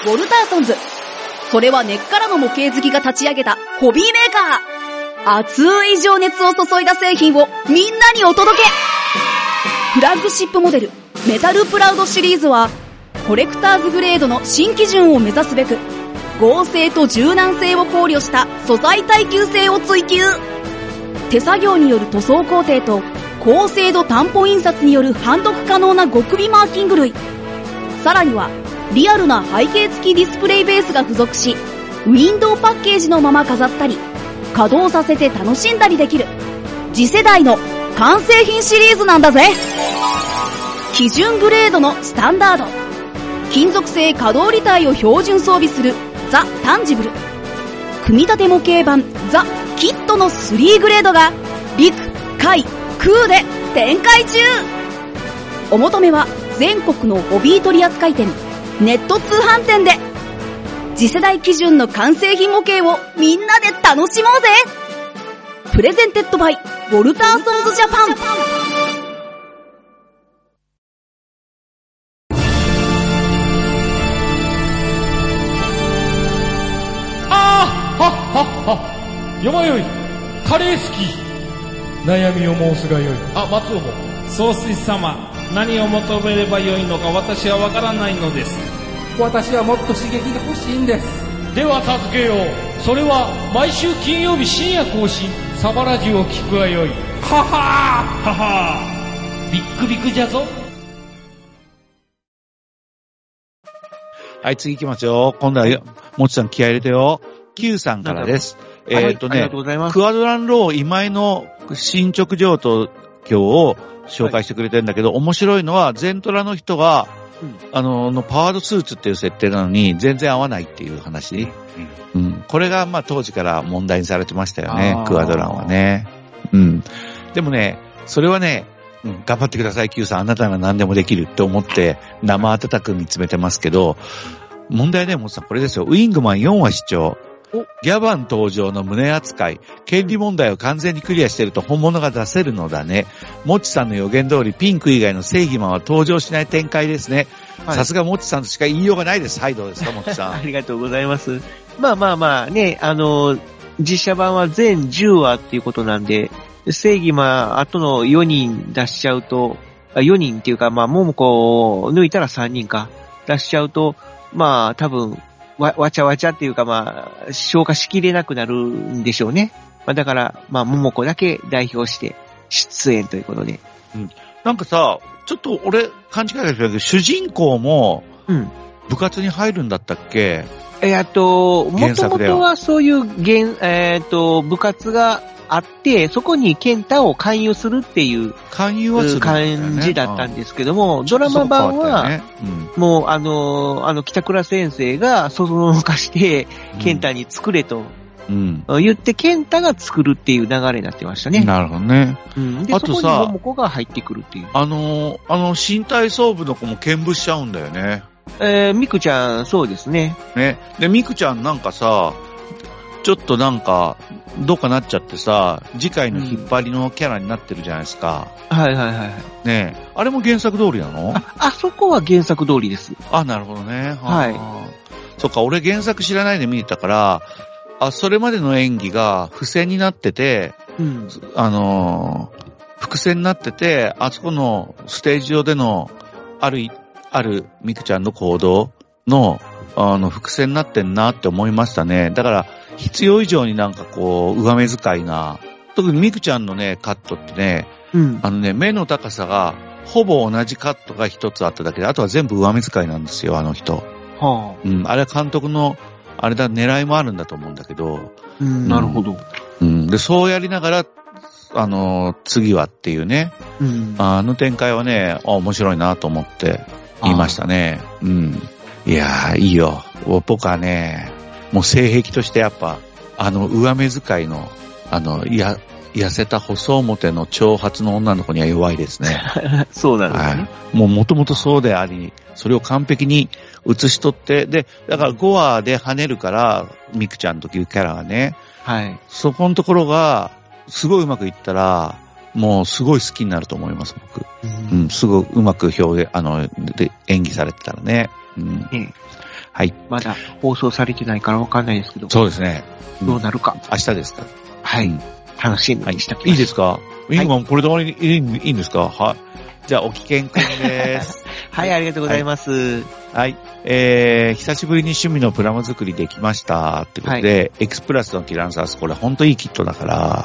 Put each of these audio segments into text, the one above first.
ウォルターソンズ。それは根っからの模型好きが立ち上げたホビーメーカー。熱い情熱を注いだ製品をみんなにお届け。フラッグシップモデルメタルプラウドシリーズはコレクターズグレードの新基準を目指すべく、合成と柔軟性を考慮した素材耐久性を追求。手作業による塗装工程と高精度担保印刷による判読可能な極微マーキング類、さらにはリアルな背景付きディスプレイベースが付属し、ウィンドウパッケージのまま飾ったり稼働させて楽しんだりできる次世代の完成品シリーズなんだぜ。基準グレードのスタンダード、金属製可動履帯を標準装備するザ・タンジブル、組み立て模型版ザ・キットの3グレードが陸・海・空で展開中。お求めは全国のホビー取扱店、ネット通販店で。次世代基準の完成品模型をみんなで楽しもうぜ。プレゼンテッドバイウォルターソンズジャパン。 よまよい、カレー好き。悩みを申すがよい。松尾も。 総帥様、何を求めればよいのか私はわからないのです。 私はもっと刺激が欲しいんです。 では助けよう。それは毎週金曜日深夜更新、サバラジュを聞くがよい。 ははーははー、ビックビックじゃぞ。 はい、次行きますよ。今度はもちさん気合い入れてよ。Q さんからです。 ありがとうございます。 クアドランロー今井の進捗状況を紹介してくれてるんだけど、面白いのはゼントラの人が、パワードスーツっていう設定なのに全然合わないっていう話。これが当時から問題にされてましたよね、クアドランはね。でもね、それはね、頑張ってください Q さん、あなたが何でもできるって思って生温かく見つめてますけど、問題ね、もちさんこれですよ。ウィングマン4話視聴。ギャバン登場の胸扱い、権利問題を完全にクリアしていると本物が出せるのだね。もちさんの予言通りピンク以外の正義マンは登場しない展開ですね。さすがもちさんとしか言いようがないです。はい、どうですか、もちさん。 ありがとうございます。ね、実写版は全10話っていうことなんで、正義マン、あとの4人出しちゃうと、4人っていうか、桃子を抜いたら3人か、出しちゃうと、多分、わちゃわちゃっていうか消化しきれなくなるんでしょうね。だから、桃子だけ代表して出演ということで。 なんかさ、ちょっと俺勘違いしたけど、主人公も、部活に入るんだったっけ？ もともとはそういう部活があって、そこに健太を勧誘するっていう感じだったんですけども、ドラマ版は、もう北倉先生がそそのかして、健太に作れと言って、健太が作るっていう流れになってましたね。 なるほどね。 で、そこに桃子が入ってくるっていう。 新体操部の子も見舞しちゃうんだよね。 ミクちゃん、そうですね。 で、ミクちゃんなんかさ、ちょっとなんか、どうかなっちゃってさ、次回の引っ張りのキャラになってるじゃないですか。 はいはいはい。 ねえ、あれも原作通りなの？ あそこは原作通りです。 なるほどね。 はい。 そっか、俺原作知らないで見てたから、それまでの演技が付箋になってて、伏線になってて、あそこのステージ上での、あるミクちゃんの行動の、伏線になってんなって思いましたね。だから、必要以上になんかこう、上目遣いな、特にミクちゃんのね、カットってね、目の高さが、ほぼ同じカットが一つあっただけで、あとは全部上目遣いなんですよ、あの人。あれは監督の、狙いもあるんだと思うんだけど。 なるほど。 で、そうやりながら、次はっていうね、展開はね、面白いなと思って言いましたね。いやー、いいよ。僕はね、もう性癖としてやっぱ、上目遣いの、痩せた細表の長髪の女の子には弱いですね。 そうなんですね。 もともとそうであり、それを完璧に映し取って、で、だから5話で跳ねるから、ミクちゃんというキャラがね、そこのところが、すごいうまくいったら、もうすごい好きになると思います、僕。すごいうまく演技されてたらね。 はい。 まだ放送されてないからわかんないですけど。 そうですね。 どうなるか。 明日ですか。 はい。楽しみにしておきます。 いいですか？今これで終わりいいんですか？はい。じゃあ、おきけんくんです。 はい、ありがとうございます。 はい。久しぶりに趣味のプラモ作りできました。ってことで、エクスプラスのキランサース、これほんといいキットだから、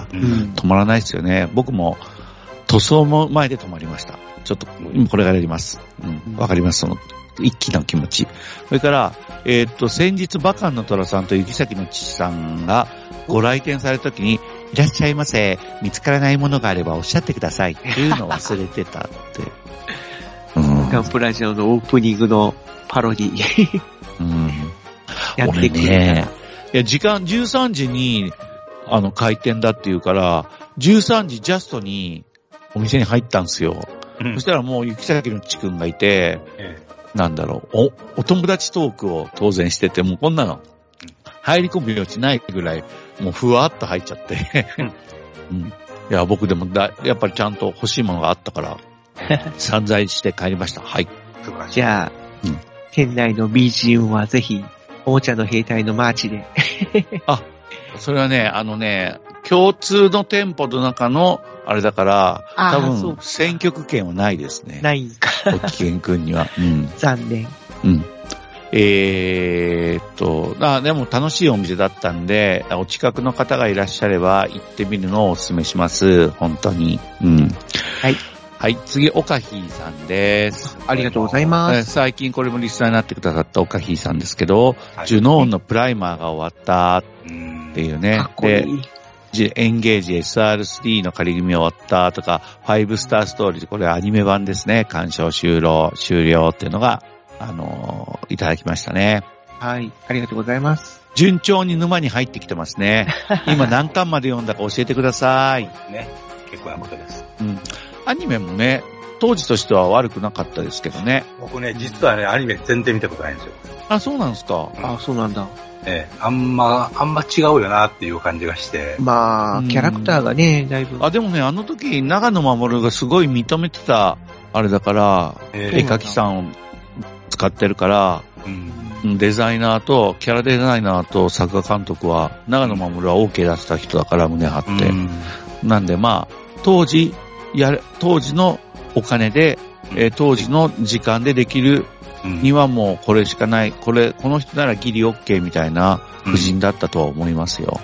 止まらないですよね。僕も塗装も前で止まりました。ちょっと、今これからやります。わかります、その、一気の気持ち。それから、先日、バカンの虎さんと雪崎の父さんがご来店された時に、いらっしゃいませ。見つからないものがあればおっしゃってください。っていうのを忘れてたって。 ガンプラジオのオープニングのパロディ。やってくれね。いや、時間13時に、開店だっていうから、13時ジャストにお店に入ったんですよ。そしたらもう雪崎の父くんがいて、なんだろう、お友達トークを当然してて、もうこんなの、入り込む余地ないぐらい、もうふわっと入っちゃって。いや、僕でもやっぱりちゃんと欲しいものがあったから、散財して帰りました。はい。 じゃあ、店内の BGM はぜひ、おもちゃの兵隊のマーチで。 あ、それはね、共通の店舗の中の、あれだから、多分、選曲権はないですね。 ないんか。 おきけんくんには。 残念。 でも楽しいお店だったんで、お近くの方がいらっしゃれば行ってみるのをお勧めします。本当に。はい。はい、次、オカヒーさんです。 ありがとうございます。 最近これもリスナーになってくださったオカヒーさんですけど、ジュノーンのプライマーが終わったっていうね。 かっこいい。 で、エンゲージ SR3 の仮組み終わったとか、5スターストーリー、これアニメ版ですね。鑑賞終了っていうのが、いただきましたね。 はい。ありがとうございます。 順調に沼に入ってきてますね。今何巻まで読んだか教えてください。 ね。結構なことです。 アニメもね、当時としては悪くなかったですけどね。 僕ね、実はね、アニメ全然見たことないんですよ。 あ、そうなんですか。 あ、そうなんだ。 あんま違うよなっていう感じがして。 まあ、キャラクターがね、だいぶ。 でもね、あの時、長野守がすごい認めてた、あれだから、絵描きさんを使ってるから、デザイナーと、キャラデザイナーと作画監督は、長野守は OK 出した人だから胸張って。なんでまあ、当時のお金で、当時の時間でできるにはもうこれしかない、この人ならギリ OK みたいな布陣だったとは思いますよ。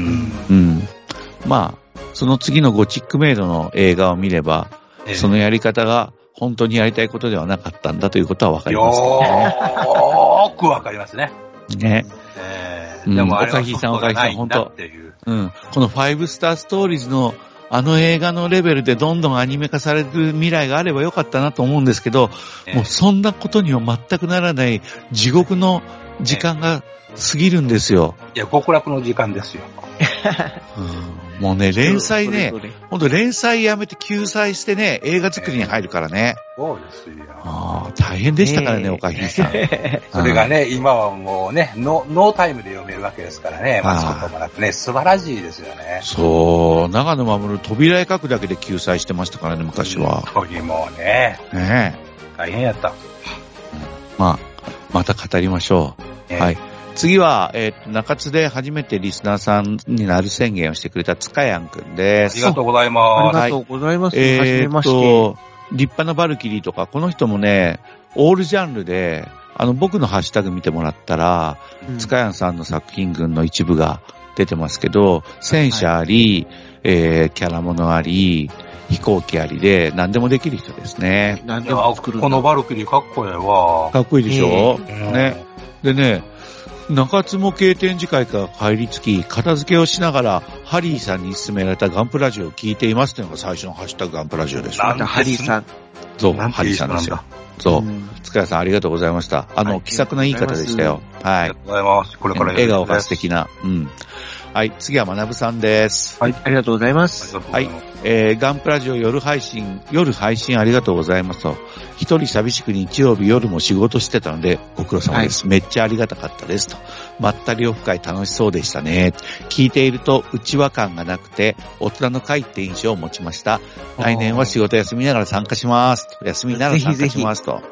まあ、その次のゴチックメイドの映画を見れば、そのやり方が本当にやりたいことではなかったんだということはわかりますね。 よーくわかりますね。 ね。でも、岡木さん、本当。この5スターストーリーズの映画のレベルでどんどんアニメ化される未来があればよかったなと思うんですけど、もうそんなことには全くならない地獄の時間が過ぎるんですよ。 いや、極楽の時間ですよ。 もうね、連載ね、ほんと連載やめて救済してね、映画作りに入るからね。 そうですよ。 大変でしたからね、岡木さん。 それがね、今はもうね、ノータイムで読めるわけですからね、待つこともなくね、素晴らしいですよね。 そう、長野守扉絵描くだけで救済してましたからね、昔は。 本当にもうね。大変やった。 また語りましょう。はい。次は、中津で初めてリスナーさんになる宣言をしてくれた塚やんくんです。 ありがとうございます。 ありがとうございます。はじめまして。 立派なバルキリーとか、この人もね、オールジャンルで、僕のハッシュタグ見てもらったら、塚やんさんの作品群の一部が出てますけど、戦車あり、キャラものあり、飛行機ありで、何でもできる人ですね。 何でも作る。 このバルキリーかっこいいわ。 かっこいいでしょ、ね。でね、中津も経展示会から帰り着き、片付けをしながら、ハリーさんに勧められたガンプラジオを聞いていますというのが最初のハッシュタグガンプラジオです。 またハリーさん。 そう、ハリーさんですよ。そう。塚谷さんありがとうございました。気さくないい方でしたよ。はい。 ありがとうございます。これから笑顔が素敵な。はい、次は学さんです。 はい、ありがとうございます。 はい、ガンプラジオ夜配信ありがとうございますと。一人寂しく日曜日夜も仕事してたので、ご苦労様です。めっちゃありがたかったですと。まったりオフ会楽しそうでしたね。聞いていると内輪感がなくて、大人の会って印象を持ちました。来年は仕事休みながら参加します。休みながら参加しますと。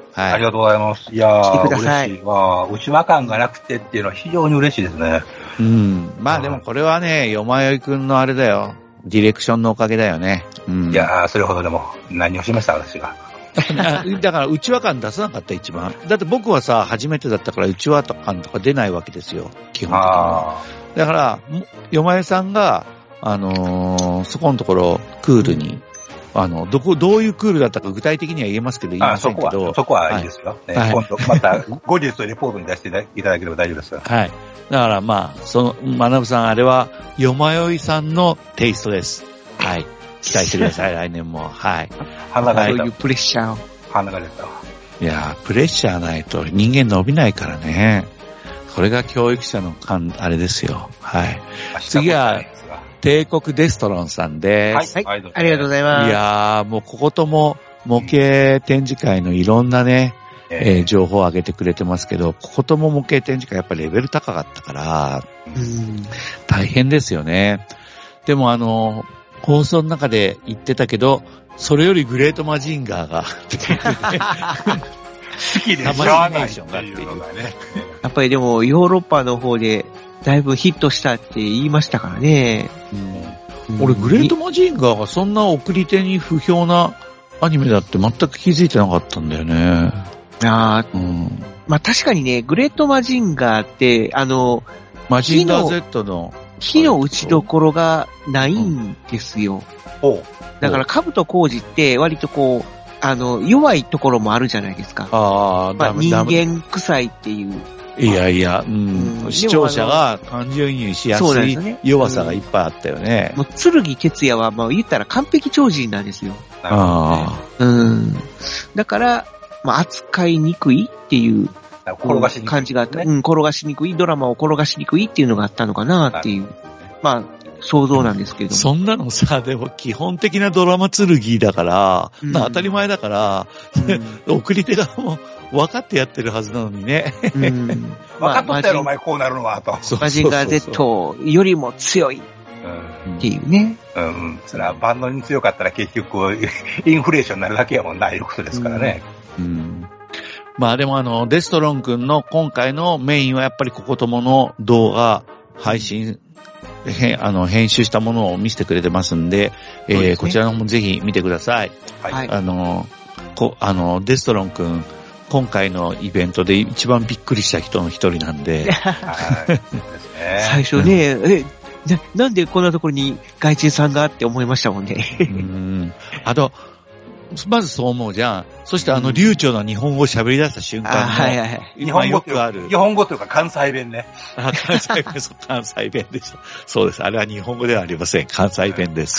はい。 ありがとうございます。いや来てー、 ください嬉しい。まあ、内輪感がなくてっていうのは非常に嬉しいですね。 うん。まあでもこれはね、よまよいくんのあれだよ。ディレクションのおかげだよね。うん。 いやー、それほどでも何をしました、私が。 だから、内輪感出さなかった、一番。だって僕はさ、初めてだったから、内輪感とか出ないわけですよ。基本的には。だから、よまえさんが、そこのところ、クールに、どういうクールだったか具体的には言えますけど、言いませんけど。 そこはいいですよ。はいね、今度、また、後日レポートに出していただければ大丈夫ですよ。 はい。だからまあ、まなぶさん、あれは、よまよいさんのテイストです。はい。期待してください、来年も。はい。 鼻が出た。 そういうプレッシャーを。 鼻が出たわ。 いやー、プレッシャーないと人間伸びないからね。これが教育者のあれですよ。はい。次は、帝国デストロンさんです。 はい。ありがとうございます。 いやー、もうこことも模型展示会のいろんなね、情報を上げてくれてますけど、こことも模型展示会やっぱりレベル高かったから、大変ですよね。でも放送の中で言ってたけど、それよりグレートマジンガーが、 好きでしょうがないっていうのがね。 やっぱりでもヨーロッパの方でだいぶヒットしたって言いましたからね。 俺グレートマジンガーがそんな送り手に不評なアニメだって全く気づいてなかったんだよね。 まあ確かにね、グレートマジンガーって、 マジンガー Z の火の打ちどころがないんですよ。だからカブトコウジって割とこう、弱いところもあるじゃないですか。人間臭いっていう。 いやいや、視聴者が感情移入しやすい弱さがいっぱいあったよね。 もう剣哲也は言ったら完璧超人なんですよ。だから、扱いにくいっていう感じがあった。転がしにくい、ドラマを転がしにくいっていうのがあったのかなっていう。想像なんですけども。 そんなのさ、でも基本的なドラマ剣だから、当たり前だから、送り手側も分かってやってるはずなのにね。 分かっとったやろ、お前こうなるのは、と。 マジンガー Z よりも強いっていうね。 それは万能に強かったら結局、インフレーションになるだけやもんな、いうことですからね。 でもデストロン君の今回のメインはやっぱりここともの動画配信、編集したものを見せてくれてますんで、こちらの方もぜひ見てください。デストロン君、今回のイベントで一番びっくりした人の一人なんで。 最初ね、なんでこんなところに外人さんがって思いましたもんね。 あと、まずそう思うじゃん。そして流暢な日本語を喋り出した瞬間の、 日本語というか関西弁ね。 関西弁でした。そうです。あれは日本語ではありません。関西弁です。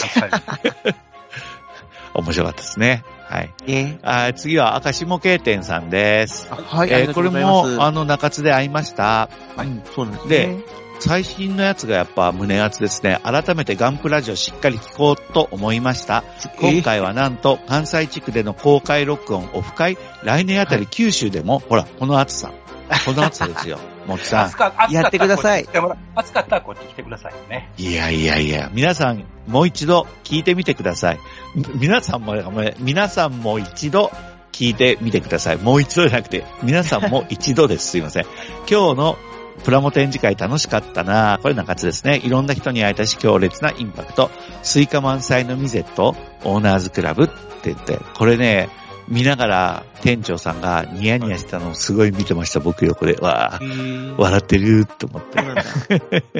面白かったですね。はい。次は明石模型店さんです。 はい。 これも中津で会いました。 そうなんですね。 で、最新のやつがやっぱ胸熱ですね。改めてガンプラジオしっかり聞こうと思いました。今回はなんと関西地区での公開録音オフ会、来年あたり九州でも、ほら、この暑さですよ。もちさん。やってください。 暑かったらこっち来てくださいね。 いや、皆さんもう一度聞いてみてください。皆さんも一度聞いてみてください。もう一度じゃなくて、皆さんも一度です。すいません。今日のプラモ展示会楽しかったな。これ中津ですね。いろんな人に会えたし強烈なインパクト。スイカ満載のミゼット、オーナーズクラブって言って、これね、見ながら店長さんがニヤニヤしたのをすごい見てました、僕横で。わー、笑ってるって思って。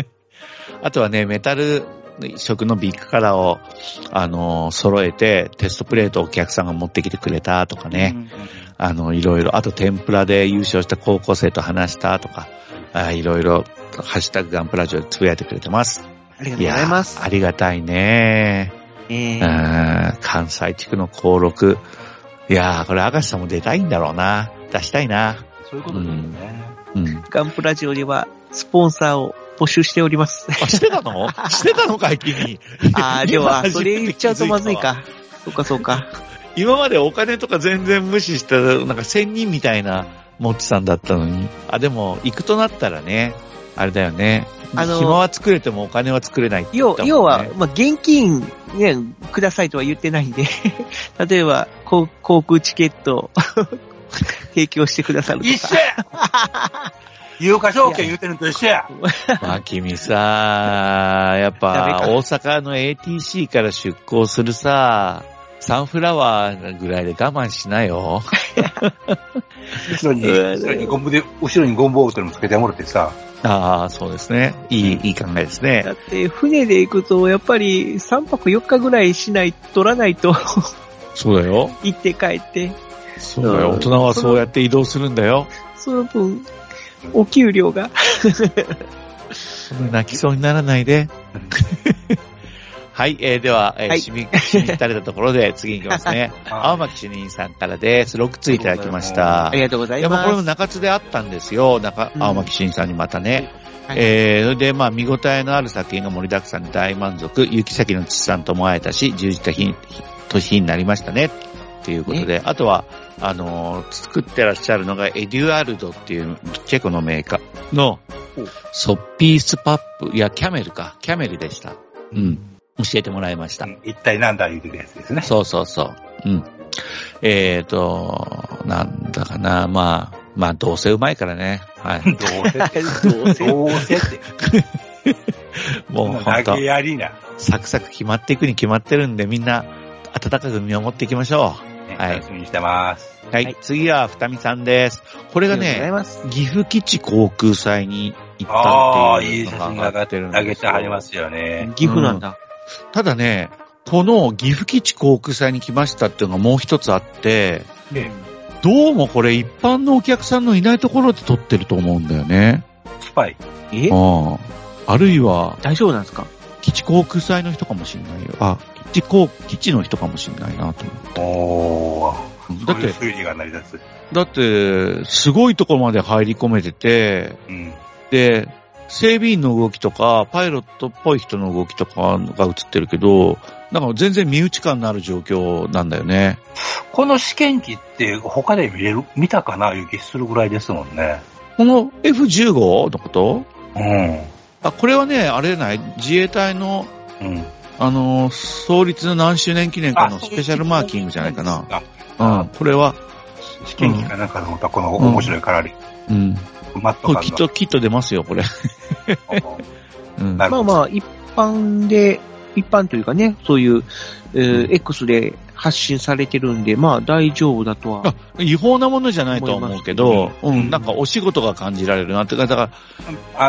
あとはね、メタル色のビッグカラーを、揃えて、テストプレートをお客さんが持ってきてくれたとかね。いろいろ、あと天ぷらで優勝した高校生と話したとか、いろいろ、ハッシュタグガンプラジオでつぶやいてくれてます。 ありがとうございます。 ありがたいね。関西地区の登録。いやー、これ明石さんも出たいんだろうな。出したいな。 そういうことですよね。 ガンプラジオでは、スポンサーを募集しております。 してたのかい、君。 でも、それ言っちゃうとまずいか。そうか。 今までお金とか全然無視した、なんか仙人みたいなもっちさんだったのに。でも、行くとなったらね、あれだよね。暇は作れてもお金は作れないって言ったもんね。 要は、現金、ね、くださいとは言ってないんで、例えば、航空チケット、 提供してくださるとか。 一緒や有価証券言うてるのと一緒や。 まあ君さ、やっぱ大阪の ATC から出港するさ、サンフラワーぐらいで我慢しなよ。 後ろにゴムボートにもつけてもらってさ。 ああ、そうですね。いい考えですね。 だって船で行くと、やっぱり3泊4日ぐらい取らないと。 そうだよ。 行って帰って。 そうだよ。大人はそうやって移動するんだよ。 その分、お給料が。 泣きそうにならないで。はい、では、しみったれたところで次に行きますね。青巻主任さんからです。6ついただきました。 ありがとうございます。 いや、これも中津であったんですよ。青巻主任さんにまたね。それで、まあ、見応えのある作品が盛りだくさんで大満足。雪崎の父さんとも会えたし、充実した年になりましたね。っていうことで、あとは、作ってらっしゃるのがエデュアルドっていうチェコのメーカーのソッピースパップ、いや、キャメルでした。うん。教えてもらいました。 一体なんだ言うてるやつですね。 そうそうそう。うん。なんだかな、まあ、どうせうまいからね。はい。 どうせって。 もうほんと、 投げやりな。 サクサク決まっていくに決まってるんで、みんな、温かく見守っていきましょう。はい。 楽しみにしてます。 はい。次は、二見さんです。これがね、岐阜基地航空祭に行ったっていうのが上がってるんですよ。 上げてありますよね。 岐阜なんだ。 ただね、この岐阜基地航空祭に来ましたっていうのがもう一つあって、どうもこれ一般のお客さんのいないところで撮ってると思うんだよね。 スパイ。 あるいは、 大丈夫なんですか？ 基地航空祭の人かもしれないよ。基地の人かもしれないなと思って。 だって、推理が成り立つ。 だって、すごいところまで入り込めてて、で、整備員の動きとか、パイロットっぽい人の動きとかが映ってるけど、なんか全然身内感のある状況なんだよね。 この試験機って他で見たかないう気するぐらいですもんね。 この F15 のこと？ うん。 これはね、あれじゃない？自衛隊の、創立の何周年記念かのスペシャルマーキングじゃないかな。これは。 試験機かなんかのこの面白いカラリ。 これきっと出ますよ、これ。 まあまあ、一般というかね、そういう、X で発信されてるんで、まあ大丈夫だとは。 違法なものじゃないとは思うけど、なんかお仕事が感じられるなって。だから、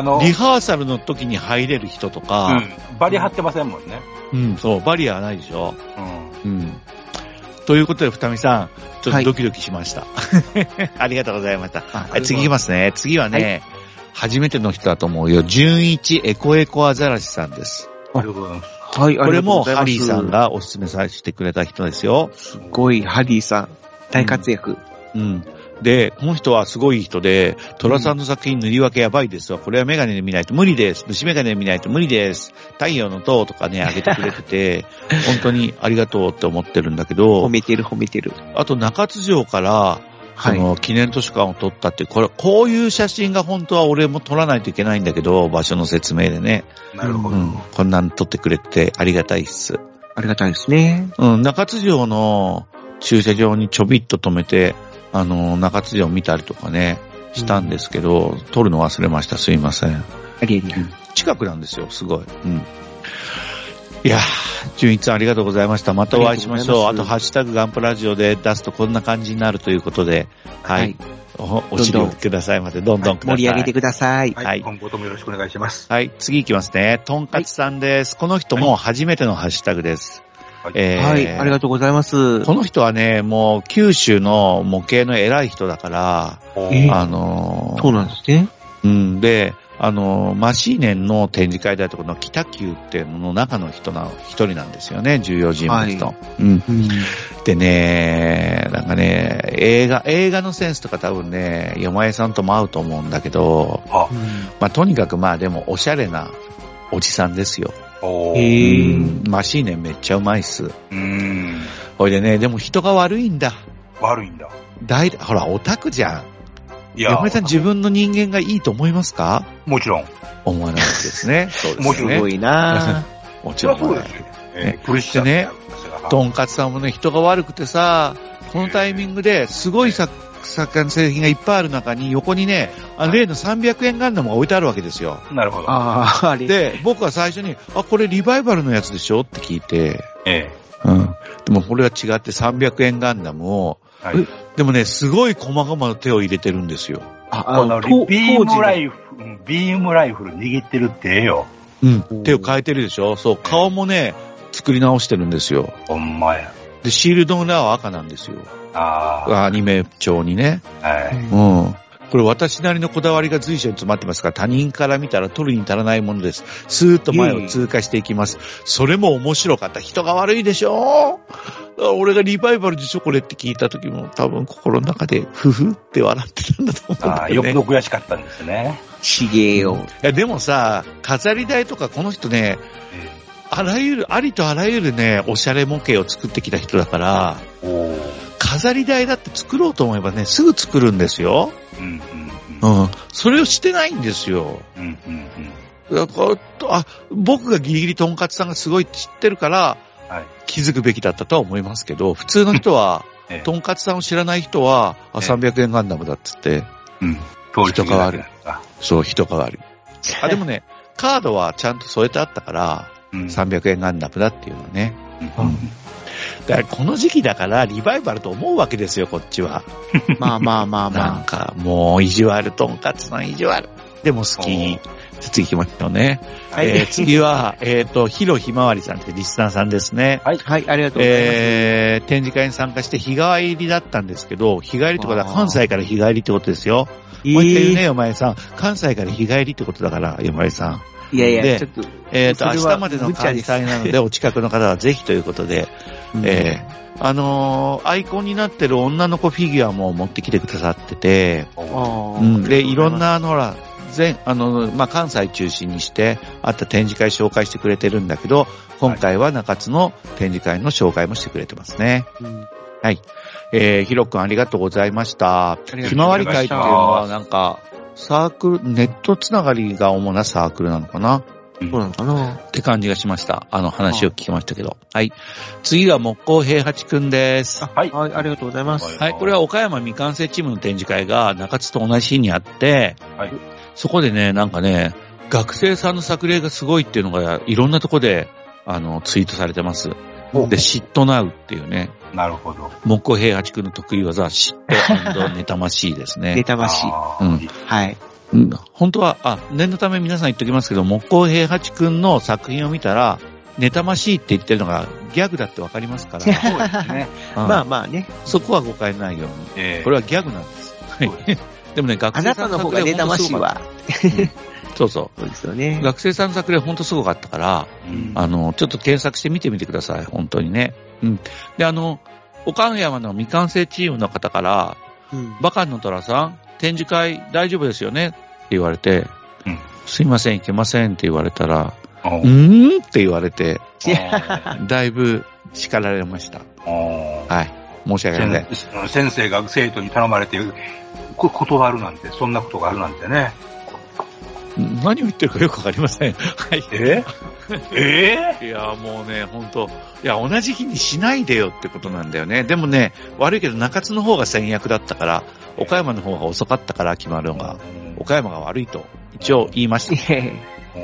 リハーサルの時に入れる人とか。 バリア張ってませんもんね。 そう、バリアはないでしょ。ということで、二見さん、ちょっとドキドキしました。ありがとうございました。次いきますね。次はね、初めての人だと思うよ。純一エコエコアザラシさんです。 ありがとうございます。 はい、これもハリーさんがおすすめさせてくれた人ですよ。 すごい、ハリーさん。大活躍。 で、この人はすごい人で、トラさんの作品塗り分けやばいですわ。これはメガネで見ないと無理です。虫メガネで見ないと無理です。太陽の塔とかね、あげてくれてて、本当にありがとうって思ってるんだけど。 褒めてる。 あと中津城から、記念図書館を撮ったって、こういう写真が本当は俺も撮らないといけないんだけど、場所の説明でね。 なるほど。 こんなん撮ってくれてありがたいっす。 ありがたいですね。 中津城の駐車場にちょびっと止めて、中津城見たりとかね、したんですけど、撮るの忘れました。すいません。近くなんですよ、すごい。いやー、純一さんありがとうございました。またお会いしましょう。あと、ハッシュタグガンプラジオで出すとこんな感じになるということで、はい。お知りくださいませ。どんどんください。 盛り上げてください。 はい。今後ともよろしくお願いします。 はい。次行きますね。とんかつさんです。この人も初めてのハッシュタグです。 はい。ありがとうございます。 この人はね、もう九州の模型の偉い人だから、 そうなんですね。 で、マシーネンの展示会だとこの北九っていうのの中の一人なんですよね、重要人物と。でね、なんかね、映画のセンスとか多分ね、山江さんとも合うと思うんだけど、まあとにかくまあでもおしゃれなおじさんですよ。マシーネンめっちゃうまいっす。ほいでね、でも人が悪いんだ。 悪いんだ。 ほら、オタクじゃん。山根さん自分の人間がいいと思いますか？ もちろん。 思わないですね。そうですね。 もちろん。すごいなもちろん。 そうですね。 でね、とんかつさんもね、人が悪くてさ、 このタイミングですごい作家の製品がいっぱいある中に横にね、例の300円ガンダムが置いてあるわけですよ。 なるほど。 あれ。 で、僕は最初に、これリバイバルのやつでしょって聞いて、でもこれは違って300円ガンダムを、でもね、すごい細々の手を入れてるんですよ。 このビームライフル握ってるってええよ。 手を変えてるでしょ。そう、顔もね、作り直してるんですよ。 ほんまや。 で、シールドの裏は赤なんですよ。アニメ調にね。これ私なりのこだわりが随所に詰まってますから、他人から見たら取るに足らないものです。スーッと前を通過していきます。それも面白かった。人が悪いでしょ？俺がリバイバルでしょこれって聞いた時も多分心の中でふふって笑ってたんだと思うんだよね。 よく悔しかったんですね。 ちげえよ。 いやでもさ、飾り台とかこの人ね、ありとあらゆるね、おしゃれ模型を作ってきた人だから、飾り台だって作ろうと思えばね、すぐ作るんですよ。それをしてないんですよ。僕がギリギリとんかつさんがすごい知ってるから、気づくべきだったとは思いますけど、普通の人は、とんかつさんを知らない人は、300円ガンダムだっつって、人が悪い。そう、人が悪い。でもね、カードはちゃんと添えてあったから、300円ガンダムだっていうのね。だからこの時期だからリバイバルと思うわけですよ、こっちは。まあ。なんか、もう意地悪、とんかつさん意地悪。でも好き。次行きましょうね。次は、ひろひまわりさんってリスナーさんですね。 はい、ありがとうございます。 展示会に参加して日帰りだったんですけど、日帰りってことは関西から日帰りってことですよ。もう一回言うね、お前さん。関西から日帰りってことだから、お前さん。 いや、ちょっと。 明日までの開催なので、お近くの方はぜひということで、アイコンになってる女の子フィギュアも持ってきてくださってて、で、いろんな、関西中心にして、あった展示会紹介してくれてるんだけど、今回は中津の展示会の紹介もしてくれてますね。はい。ひろくんありがとうございました。ひまわり会っていうのはなんか、サークル、ネットつながりが主なサークルなのかな？ そうなのかなって感じがしました。話を聞きましたけど。はい。次が木工平八くんです。 はい。ありがとうございます。 はい。これは岡山未完成チームの展示会が中津と同じ日にあって、そこでね、なんかね、学生さんの作例がすごいっていうのがいろんなとこで、ツイートされてます。で、嫉妬ナウっていうね。 なるほど。 木工平八くんの得意技、嫉妬妬ましいですね。 妬ましい。はい。 本当は、念のため皆さん言っときますけど、木工平八くんの作品を見たら、妬ましいって言ってるのがギャグだってわかりますから。そうですね。 まあね。 そこは誤解ないように。これはギャグなんです。はい。でもね、学生さんの作例あなたの方が妬ましいわ。 そうそう。 そうですよね。 学生さんの作例ほんとすごかったから、ちょっと検索して見てみてください。本当にね。で、岡山の未完成チームの方から、バカンの虎さん、展示会大丈夫ですよねって言われて、すいません、行けませんって言われたら、って言われて、だいぶ叱られました。はい。申し訳ない。 先生が生徒に頼まれて、断るなんて、そんなことがあるなんてね。 何を言ってるかよくわかりません。はい。いや、もうね、ほんと。いや、同じ日にしないでよってことなんだよね。でもね、悪いけど中津の方が先約だったから、岡山の方が遅かったから決まるのが、岡山が悪いと一応言いました。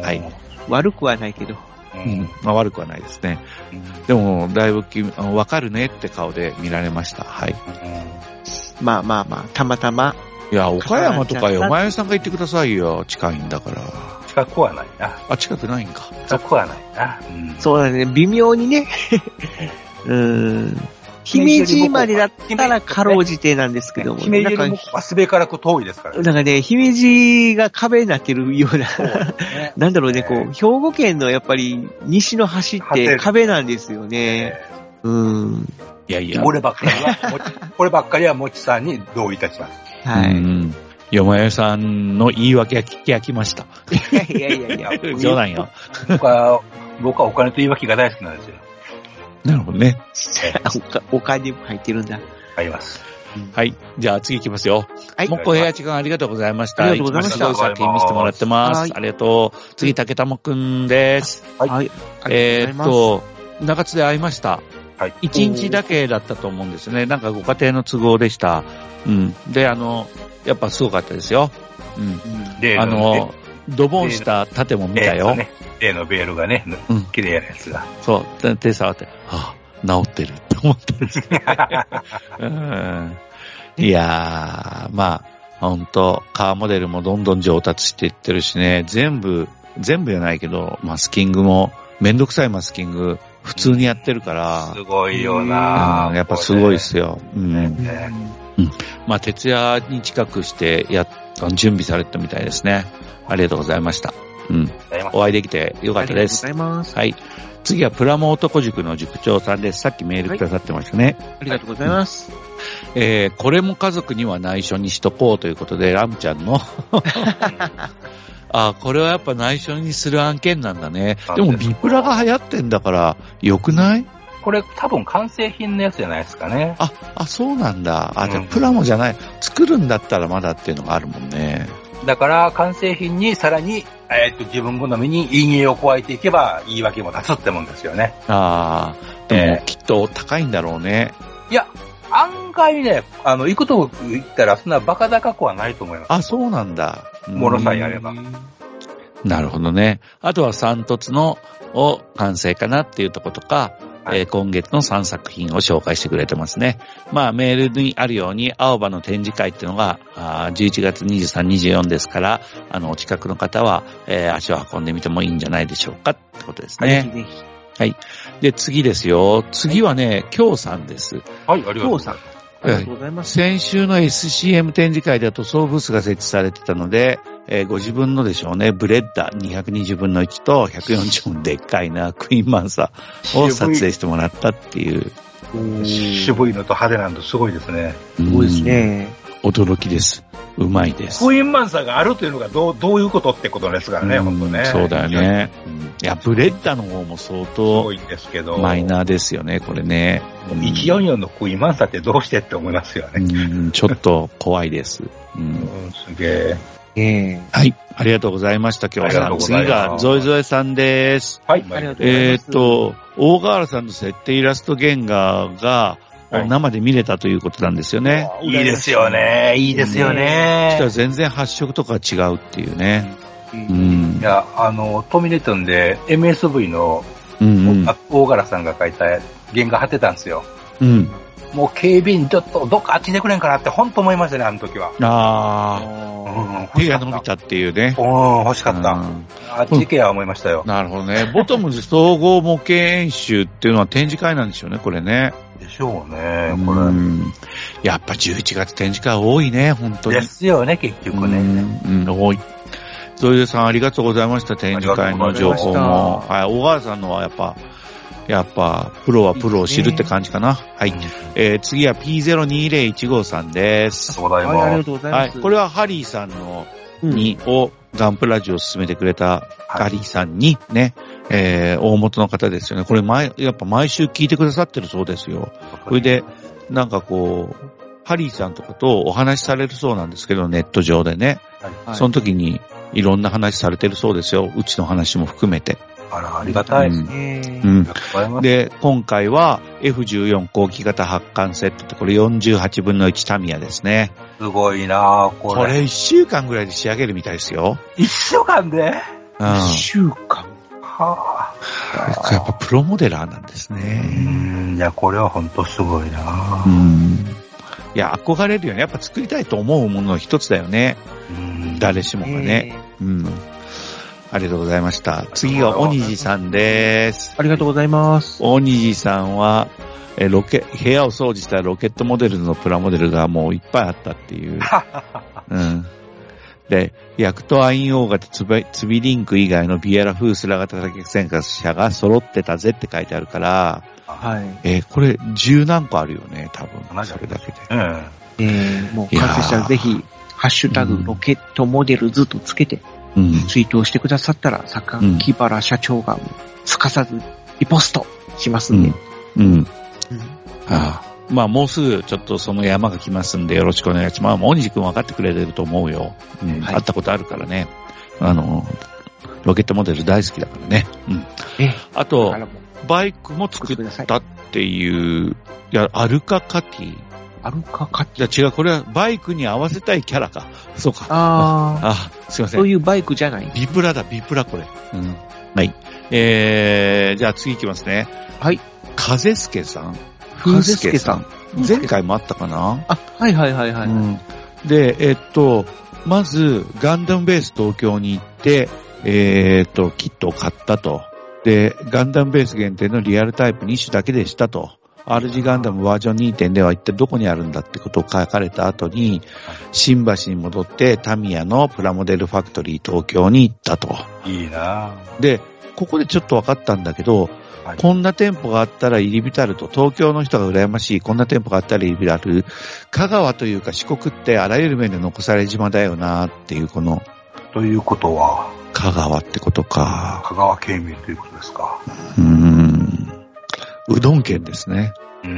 はい。 悪くはないけど。 悪くはないですね。でも、だいぶわかるねって顔で見られました。はい。 まあ、たまたま。 いや、岡山とかよ、お前さんが言ってくださいよ。近いんだから。 近くはないな。 近くないんか。 近くはないな。 そうだね、微妙にね。姫路までだったらかろうじてなんですけども。 姫路もすべからく遠いですからね。 なんかね、姫路が壁になってるような、なんだろうね、兵庫県のやっぱり西の端って壁なんですよね。 いやいや。 こればっかりはもちさんに同意いたします。 はい。 よまよさんの言い訳が聞き飽きました。 いや。 冗談よ。 僕はお金と言い訳が大好きなんですよ。 なるほどね。 お金も入ってるんだ。 入ります。 はい。じゃあ次行きますよ。 はい。 もっこ平八くんありがとうございました。 ありがとうございました。 すごい作品見せてもらってます。ありがとう。次、竹玉くんです。 はい。 中津で会いました。 はい。 1日だけだったと思うんですね。なんかご家庭の都合でした。うん。で、やっぱすごかったですよ。うん。ドボンした盾も見たよ。 例のベールがね、綺麗なやつが。 そう。手触って、治ってるって思ったんですけど、いやー、まあ、ほんと、カーモデルもどんどん上達していってるしね、全部じゃないけど、マスキングも、めんどくさいマスキング、普通にやってるから。 すごいよな、 やっぱすごいっすよ。まあ、徹夜に近くして準備されたみたいですね。ありがとうございました。お会いできてよかったです。 ありがとうございます。 はい。次はプラモ男塾の塾長さんです。さっきメールくださってましたね。 ありがとうございます。 これも家族には内緒にしとこうということで、ラムちゃんのこれはやっぱ内緒にする案件なんだね。でもビプラが流行ってんだから良くない？ これ多分完成品のやつじゃないですかね。 そうなんだ。じゃあプラモじゃない。作るんだったらまだっていうのがあるもんね。 だから完成品にさらに、自分好みに陰影を加えていけば言い訳も立つってもんですよね。 でもきっと高いんだろうね。 いや、案外ね、行くとこ行ったらそんなバカ高くはないと思います。 そうなんだ。 ものさえあれば。 なるほどね。あとは三凸の完成かなっていうとことか、今月の3作品を紹介してくれてますね。まあメールにあるように青葉の展示会っていうのが11月23、24ですから、お近くの方は、足を運んでみてもいいんじゃないでしょうかってことですね。 ぜひぜひ。 はい。で、次ですよ。次はね、京さんです。 はい、ありがとうございます。 ありがとうございます。 先週の SCM 展示会では塗装ブースが設置されてたので、ご自分のでしょうね、ブレッダー220分の1と140分でっかいなクイーンマンサーを撮影してもらったっていう。 渋いのと派手なのとすごいですね。 すごいですね。 驚きです。うまいです。 クイーンマンサーがあるというのがどういうことってことですからね、本当ね。 そうだよね。いや、ブレッダーの方も相当マイナーですよね、これね。 144のクイーンマンサーってどうしてって思いますよね。 ちょっと怖いです。 すげえ。 はい。ありがとうございました、今日は。次がゾイゾエさんです。 はい。ありがとうございます。 大河原さんの設定イラスト原画が、生で見れたということなんですよね。 いいですよね。いいですよね。 そしたら全然発色とか違うっていうね。 いや、トミネトンで MSV の大柄さんが描いた原画貼ってたんですよ。もう警備員ちょっとどっかあっちでくれんかなって本当思いましたね、あの時は。 手が伸びたっていうね。 欲しかった。あっち行けや思いましたよ。 なるほどね。ボトムズ総合模型演習っていうのは展示会なんでしょうね、これね。 でしょうね、これ。 やっぱ11月展示会多いね、本当に。 ですよね、結局ね。 多い。ゾイドさんありがとうございました、展示会の情報も。はい、小川さんのはやっぱ、プロはプロを知るって感じかな。はい。次は P020153 さんです。 ありがとうございます。 はい。これはハリーさんの、ガンプラジオを勧めてくれたハリーさんにね、大元の方ですよね。これやっぱ毎週聞いてくださってるそうですよ。それで、なんかこう、ハリーさんとかとお話しされるそうなんですけど、ネット上でね。その時にいろんな話されてるそうですよ。うちの話も含めて。 ありがたいですね。 で、今回は F14 後期型発汗セットってこれ48分の1タミヤですね。 すごいなぁ、これ。 これ1週間ぐらいで仕上げるみたいですよ。 1週間で ?1 週間。 やっぱプロモデラーなんですね。 いや、これは本当すごいなぁ。 いや、憧れるよね。やっぱ作りたいと思うものの一つだよね。誰しもがね。ありがとうございました。次がおにじさんです。 ありがとうございます。 おにじさんは、部屋を掃除したロケットモデルのプラモデルがもういっぱいあったっていう。で、ヤクトアインオー型ツビリンク以外のビエラフースラ型多脚戦車が揃ってたぜって書いてあるから、これ10何個あるよね、多分。それだけで。 もう完成したらぜひ、ハッシュタグロケットモデルズとつけて、ツイートをしてくださったら、榊原社長がすかさずリポストしますんで。 まあもうすぐちょっとその山が来ますんでよろしくお願いします。もうおにじくん分かってくれてると思うよ。会ったことあるからね。ロケットモデル大好きだからね。あと、バイクも作ったっっていう、いや、アルカカティ。 アルカカティ。いや違う、これはバイクに合わせたいキャラか。そうか。すいません。 そういうバイクじゃない。 ビプラだ、ビプラこれ。うん。はい。じゃあ次行きますね。 はい。 風助さん。 風助さん。 前回もあったかな？ はいはいはいはい。うん、 で、まず、ガンダムベース東京に行って、キットを買ったと。で、ガンダムベース限定のリアルタイプ2種だけでしたと。RG ガンダムバージョン 2.0 は一体どこにあるんだってことを書かれた後に、新橋に戻ってタミヤのプラモデルファクトリー東京に行ったと。 いいなぁ。 で、ここでちょっと分かったんだけど、はい、こんな店舗があったら入り浸ると、東京の人が羨ましい、こんな店舗があったら入り浸る、香川というか四国ってあらゆる面で残され島だよなっていうこの。 ということは香川ってことか。 香川県民ということですか。 うどん県ですね。い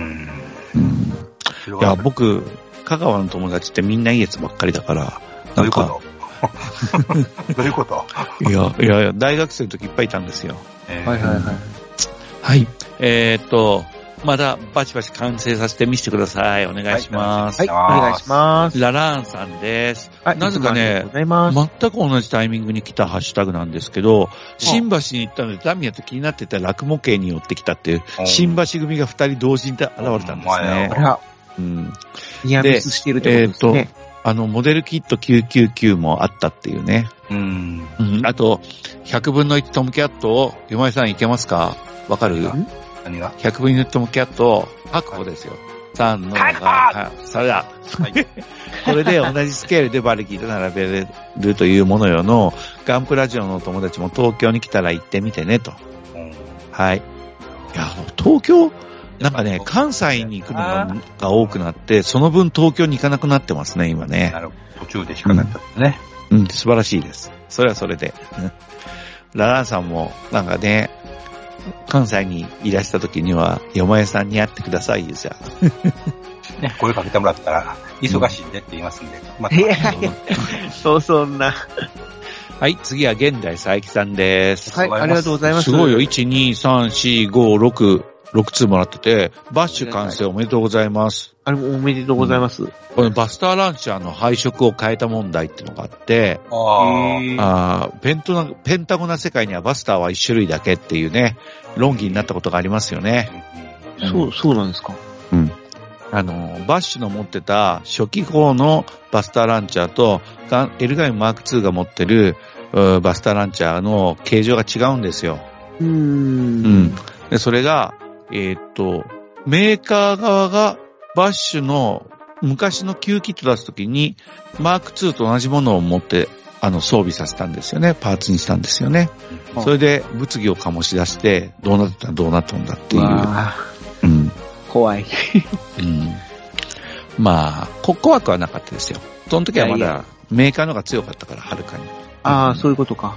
や、僕、香川の友達ってみんなイエスばっかりだから。 どういうことどういうこといや、大学生の時いっぱいいたんですよ。 はいはいはい。 はい。まだバチバチ完成させて見せてください。お願いします。 はい、お願いします。 ララーンさんです。なぜかね、全く同じタイミングに来たハッシュタグなんですけど、新橋に行ったのでダミヤと気になってた落模型に寄ってきたっていう、新橋組が2人同時に現れたんですね。 ニアミスしてるってことですね。 モデルキット999もあったっていうね。あと、100分の1トムキャットを、よまいさんいけますか？わかる？ 何が ?100 分の1トムキャット、確保ですよ。3のが、それだ。これで同じスケールでバリキーと並べれるというものよの、ガンプラジオの友達も東京に来たら行ってみてねと。はい。いや、東京、なんかね、関西に行くのが多くなって、その分東京に行かなくなってますね、今ね。 なるほど。途中でしかなったんですね。 素晴らしいです。それはそれで。ラランさんも、なんかね、関西にいらした時には、よまえさんに会ってくださいよ、じゃあ。 ね、声かけてもらったら、忙しいんでって言いますんで。 いやいや、そんな。 はい、次は現代佐伯さんです。 はい、ありがとうございます。 すごいよ、1、2、3、4、5、6通もらってて、バッシュ完成おめでとうございます。 おめでとうございます。 このバスターランチャーの配色を変えた問題っていうのがあって、ペンタゴナ世界にはバスターは1種類だけっていうね、論議になったことがありますよね。 そうなんですか。 バッシュの持ってた初期砲のバスターランチャーと、エルガイムマーク2が持ってるバスターランチャーの形状が違うんですよ。で、それが、メーカー側がバッシュの昔の旧キット出すときに、マーク2と同じものを持って、装備させたんですよね。パーツにしたんですよね。それで、物議を醸し出して、どうなったんだっていう。 怖い。 まあ、怖くはなかったですよ。その時はまだ、メーカーの方が強かったから、はるかに。 そういうことか。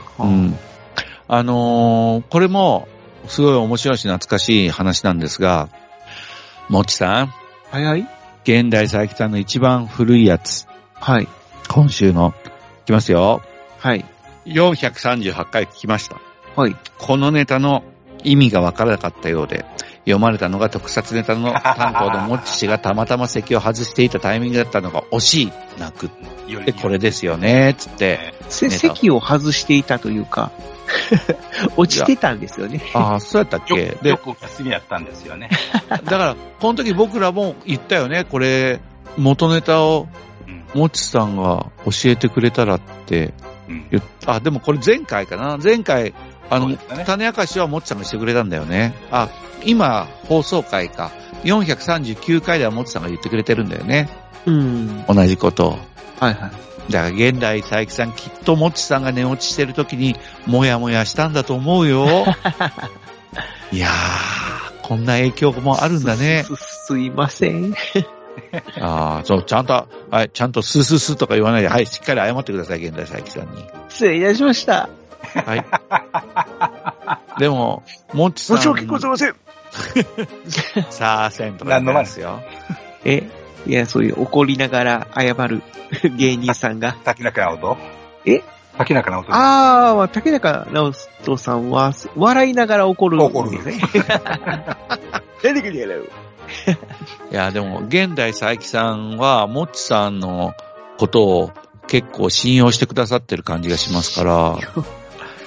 これも、すごい面白いし懐かしい話なんですが、もちさん。 はい。 現代佐伯さんの一番古いやつ。 はい。 今週の、いきますよ。 はい。 438回聞きました。 はい。 このネタの意味がわからなかったようで、読まれたのが特撮ネタの担当のモッチ氏がたまたま席を外していたタイミングだったのが惜しい、泣く。で、これですよね、つって。 席を外していたというか、落ちてたんですよね。 そうやったっけ？ よく休みやったんですよね。 だから、この時僕らも言ったよね、これ、元ネタを、もちさんが教えてくれたらって言った。でもこれ前回かな。前回、種明かしはもちさんがしてくれたんだよね。今、放送回か。439回ではもちさんが言ってくれてるんだよね。同じことを。 はい。 だから現代佐伯さんきっともちさんが寝落ちしてる時にもやもやしたんだと思うよ。いやー、こんな影響もあるんだね。 すいません。 そう、ちゃんとスースーとか言わないで、はい、しっかり謝ってください、現代佐伯さんに。 失礼いたしました。 はい。でも、もちさん。 申し訳ございません。 さあ、せんとか言ってますよ。 いや、そういう怒りながら謝る芸人さんが。 竹中直人？竹中直人。 竹中直人さんは、笑いながら怒るんですね。 出てくるやろ。 いや、でも、現代佐伯さんは、もっちさんのことを結構信用してくださってる感じがしますから、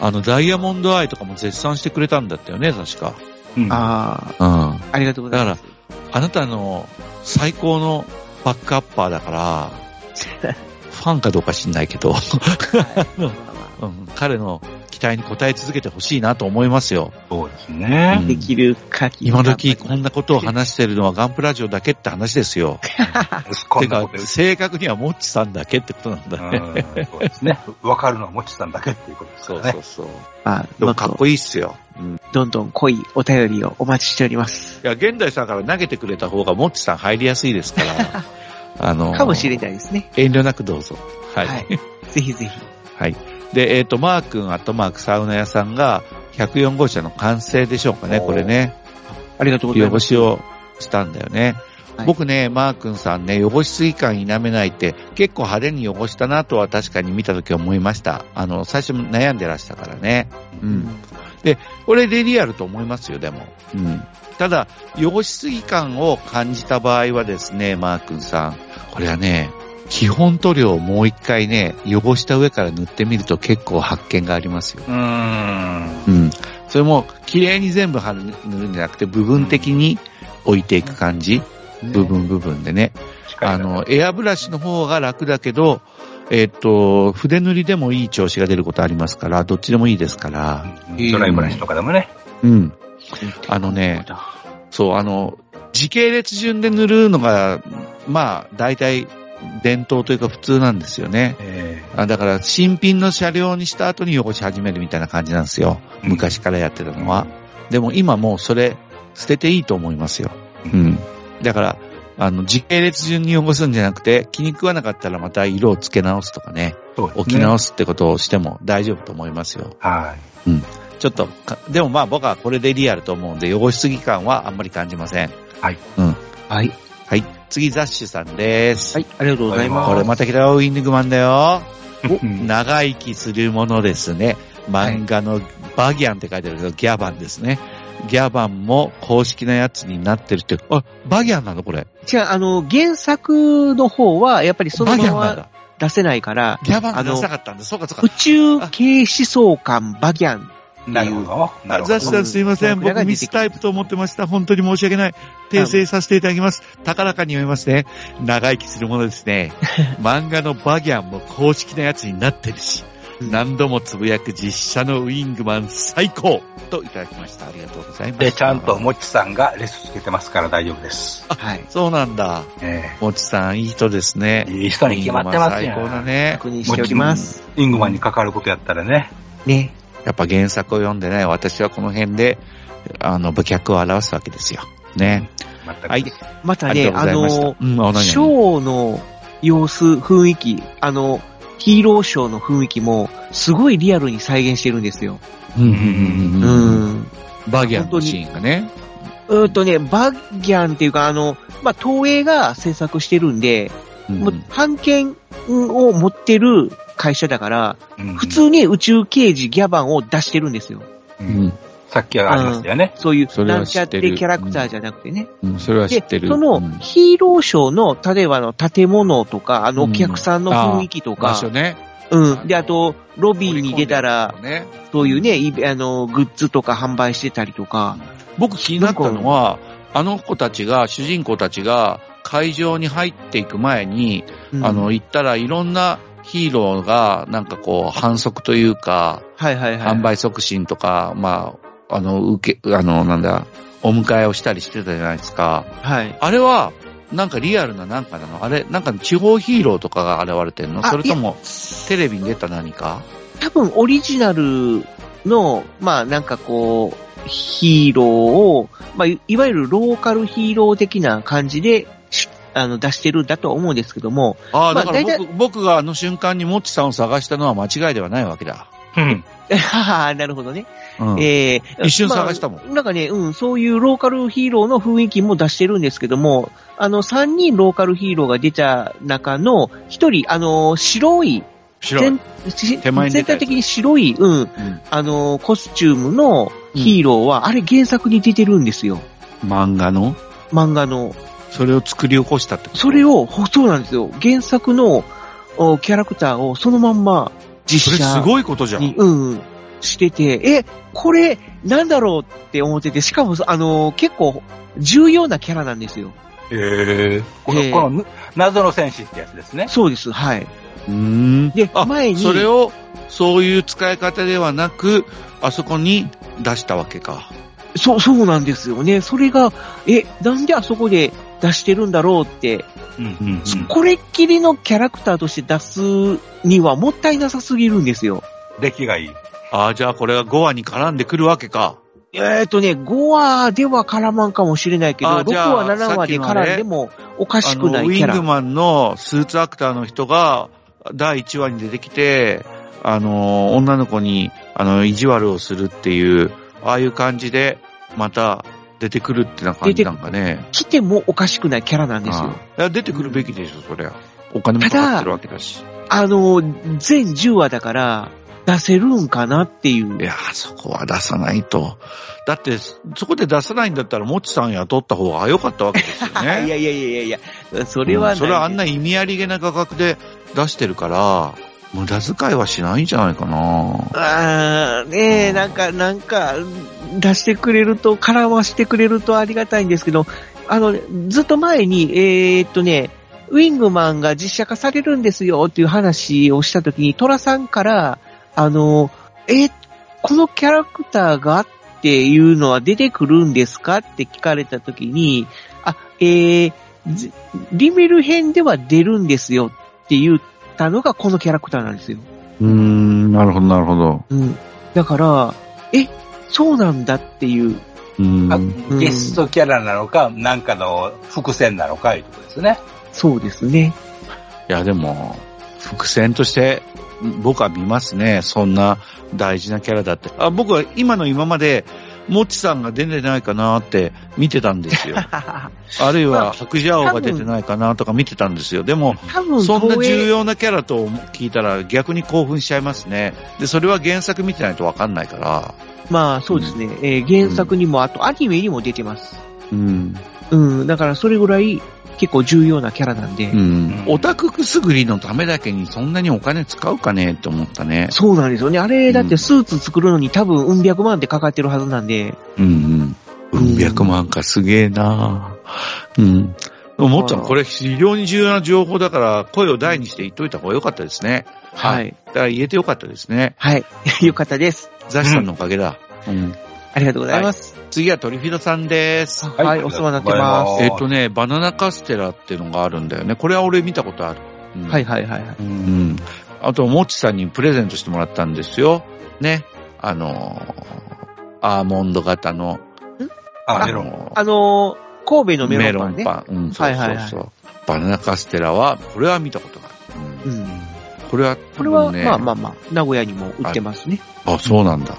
ダイヤモンドアイとかも絶賛してくれたんだったよね、確か。 ああ、ありがとうございます。 だから、あなたの最高のバックアッパーだから、ファンかどうか知んないけど、彼の期待に応え続けてほしいなと思いますよ。 そうですね。 できる限り。 今時こんなことを話してるのはガンプラジオだけって話ですよ。てか、正確にはモッチさんだけってことなんだね。 そうですね。わかるのはモッチさんだけっていうことですからね。 そう。でもかっこいいっすよ。 どんどん濃いお便りをお待ちしております。 いや、現代さんから投げてくれた方がモッチさん入りやすいですから。 かもしれないですね。 遠慮なくどうぞ。はい。 ぜひぜひ。 はい。で、マー君サウナ屋さんが104号車の完成でしょうかね、これね。 ありがとうございます。 汚しをしたんだよね。僕ね、マー君さんね、汚しすぎ感否めないって結構派手に汚したなとは確かに見たとき思いました。最初悩んでらしたからね。で、これでリアルと思いますよ、でも。ただ、汚しすぎ感を感じた場合はですね、マー君さん、これはね、基本塗料をもう一回ね、汚した上から塗ってみると結構発見がありますよ。それも、綺麗に全部塗るんじゃなくて、部分的に置いていく感じ。部分でね。エアブラシの方が楽だけど、筆塗りでもいい調子が出ることありますから、どっちでもいいですから。 ドライブラシとかでもね。 そう、時系列順で塗るのが、まあ、大体、伝統というか普通なんですよね。だから新品の車両にした後に汚し始めるみたいな感じなんですよ。昔からやってたのは。でも今もうそれ捨てていいと思いますよ。だから、時系列順に汚すんじゃなくて、気に食わなかったらまた色を付け直すとかね。置き直すってことをしても大丈夫と思いますよ。ちょっと、でもまあ僕はこれでリアルと思うんで、汚しすぎ感はあんまり感じません。はい。次、ザッシュさんです。 はい、ありがとうございます。 これまたキラーウィングマンだよ。長生きするものですね。漫画のバギャンって書いてあるけど、ギャバンですね。ギャバンも公式なやつになってるって、バギャンなのこれ。 違う、原作の方は、やっぱりそのまま出せないから、 ギャバン出せなかったんだ。そうか。 宇宙系思想感バギャン。 なるほど。 ザッシュさんすいません。僕ミスタイプと思ってました。本当に申し訳ない。訂正させていただきます。高らかに読みますね。長生きするものですね。漫画のバギャンも公式なやつになってるし、何度もつぶやく実写のウィングマン最高といただきました。ありがとうございます。 で、ちゃんともちさんがレスつけてますから大丈夫です。 そうなんだ。もちさんいい人ですね。 いい人に決まってますよ。 最高だね。 確認しております。 ウィングマンに関わることやったらね。 やっぱ原作を読んでね、私はこの辺で、部脚を表すわけですよ。ね。 はい。またね、ショーの様子、雰囲気、ヒーローショーの雰囲気も、すごいリアルに再現してるんですよ。 バギャンのシーンがね。 バギャンっていうか、東映が制作してるんで、版権を持ってる会社だから、普通に宇宙刑事ギャバンを出してるんですよ。 さっきはありましたよね。 そういうなんちゃってキャラクターじゃなくてね。 それは知ってる。 で、そのヒーローショーの、例えば建物とか、お客さんの雰囲気とか、 場所ね。 で、あと、ロビーに出たら、そういうね、グッズとか販売してたりとか。 僕気になったのは、主人公たちが会場に入っていく前に、行ったらいろんなヒーローが、なんかこう、反則というか、販売促進とか、お迎えをしたりしてたじゃないですか。あれは、なんかリアルななんかなの？あれ、なんか地方ヒーローとかが現れてるの？それとも、テレビに出た何か？ 多分、オリジナルの、なんかこう、ヒーローを、いわゆるローカルヒーロー的な感じで、出してるんだとは思うんですけども。 だから僕が瞬間にモッチさんを探したのは間違いではないわけだ。 なるほどね。 一瞬探したもん。 なんかね、そういうローカルヒーローの雰囲気も出してるんですけども、3人ローカルヒーローが出た中の1人、白い、全体的に白い、コスチュームのヒーローは、あれ原作に出てるんですよ。 漫画の。それを作り起こしたってこと？ それを、そうなんですよ。原作のキャラクターをそのまんま実写に。 それすごいことじゃん。 してて、これ、なんだろうって思ってて、しかも、結構、重要なキャラなんですよ。 この、謎の戦士ってやつですね。 そうです、はい。 で、前に。それを、そういう使い方ではなく、あそこに出したわけか。 そうなんですよね。それが、なんであそこで出してるんだろうって、これっきりのキャラクターとして出すにはもったいなさすぎるんですよ。 出来がいい。 じゃあこれが5話に絡んでくるわけか。 5話では絡まんかもしれないけど、6話、7話で絡んでもおかしくないキャラ。 ウィングマンのスーツアクターの人が第1話に出てきて、女の子に、意地悪をするっていう、ああいう感じで、また出てくるってな感じなんかね。 来てもおかしくないキャラなんですよ。 いや、出てくるべきでしょ、そりゃ。お金もかかってるわけだし。 全10話だから、出せるんかなっていう。 いや、そこは出さないと。だって、そこで出さないんだったら、もちさん雇った方が良かったわけですよね。 いや、それはない、 それはあんな意味ありげな価格で出してるから、無駄遣いはしないんじゃないかな。 なんか、出してくれると、絡ましてくれるとありがたいんですけど、ずっと前に、ウィングマンが実写化されるんですよっていう話をしたときに、トラさんから、このキャラクターがっていうのは出てくるんですかって聞かれたときに、リメル編では出るんですよって言ったのがこのキャラクターなんですよ。 なるほど、なるほど。 だから、そうなんだっていう。 ゲストキャラなのか、なんかの伏線なのかいうことですね。 そうですね。 いや、でも、伏線として、僕は見ますね。そんな大事なキャラだって。僕は今まで、もちさんが出てないかなって見てたんですよ。あるいは白蛇王が出てないかなとか見てたんですよ。でも、そんな重要なキャラと聞いたら逆に興奮しちゃいますね。で、それは原作見てないとわかんないから。 まあ、そうですね。原作にも、あとアニメにも出てます。だからそれぐらい結構重要なキャラなんで。 オタクくすぐりのためだけにそんなにお金使うかねって思ったね。 そうなんですよね。あれ、だってスーツ作るのに多分百万ってかかってるはずなんで。 百万かすげえなもっちゃん、これ非常に重要な情報だから声を大にして言っといた方が良かったですね。 はい。 だから言えてよかったですね。 はい。よかったです。 ザシさんのおかげだ。 ありがとうございます。 次はトリフィドさんです。 はい、お世話になってます。 バナナカステラっていうのがあるんだよね。これは俺見たことある。 はい。 あと、もちさんにプレゼントしてもらったんですよ。ね。アーモンド型の。 メロン。 神戸のメロンパンね。 メロンパン。そう。バナナカステラは、これは見たことがある。これは、 まあ、名古屋にも売ってますね。 そうなんだ。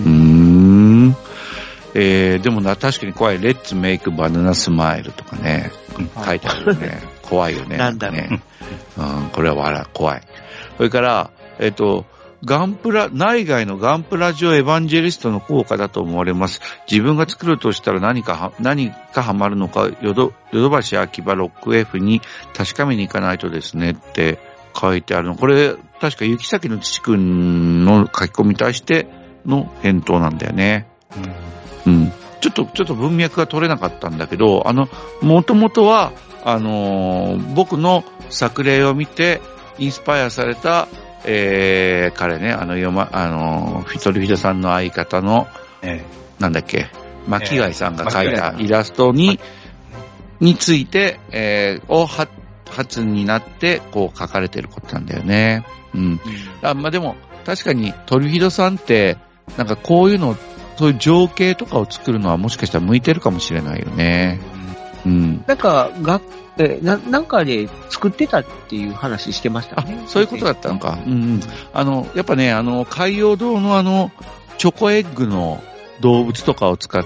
でも確かに怖い。レッツメイクバナナスマイルとかね。書いてあるよね。怖いよね。 なんだろう。これは怖い。それから、内外のガンプラジオエヴァンジェリストの効果だと思われます。自分が作るとしたら何かハマるのか、ヨドバシ秋葉ロック F に確かめに行かないとですねって書いてあるの。これ、確か雪崎の父くんの書き込みに対しての返答なんだよね。ちょっと文脈が取れなかったんだけど、もともとは、僕の作例を見て、インスパイアされた、彼ね、トリフィドさんの相方の、なんだっけ、巻貝さんが描いたイラストについて、発になって、こう書かれてることなんだよね。でも、確かにトリフィドさんって、なんかこういうの、そういう情景とかを作るのはもしかしたら向いてるかもしれないよね。 なんか、なんかで作ってたっていう話してましたね。 そういうことだったのか。やっぱね、海洋堂のチョコエッグの動物とかを使って、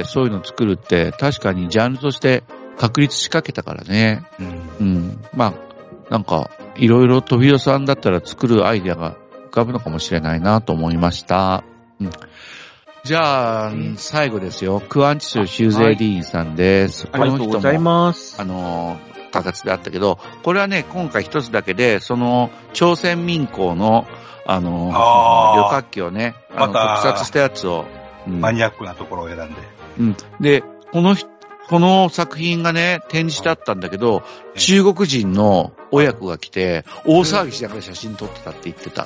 そういうのを作るって、確かにジャンルとして確立しかけたからね。なんか、いろいろトビオさんだったら作るアイデアが浮かぶのかもしれないなと思いました。 じゃあ、最後ですよ。クアンチスシューゼーディーンさんです。 ありがとうございます。 形であったけど、これはね、今回一つだけで、朝鮮民工の、旅客機をね、特撮したやつを、 マニアックなところを選んで。 うん。で、この作品がね、展示してあったんだけど、中国人の親子が来て、大騒ぎしながら写真撮ってたって言ってた。